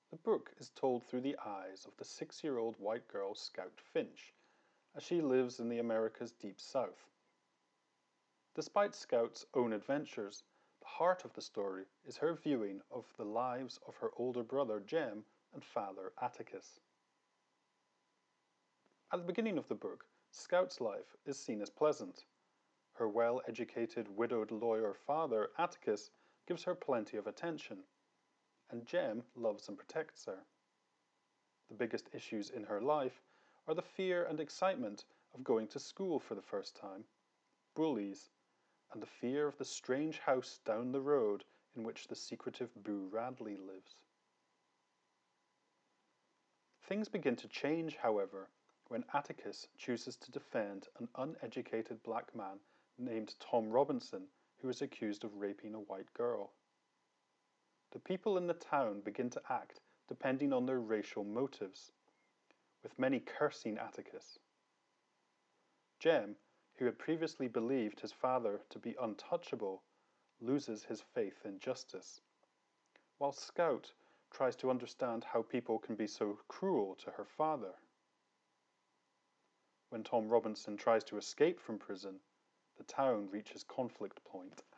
The book is told through the eyes of the 6-year-old white girl Scout Finch, as she lives in the America's Deep South. Despite Scout's own adventures, the heart of the story is her viewing of the lives of her older brother Jem and father Atticus. At the beginning of the book, Scout's life is seen as pleasant. Her well-educated widowed lawyer father Atticus gives her plenty of attention, and Jem loves and protects her. The biggest issues in her life are the fear and excitement of going to school for the first time, bullies, and the fear of the strange house down the road in which the secretive Boo Radley lives. Things begin to change, however, when Atticus chooses to defend an uneducated black man named Tom Robinson who is accused of raping a white girl. The people in the town begin to act depending on their racial motives, with many cursing Atticus. Jem, who had previously believed his father to be untouchable, loses his faith in justice, while Scout tries to understand how people can be so cruel to her father. When Tom Robinson tries to escape from prison, the town reaches conflict point.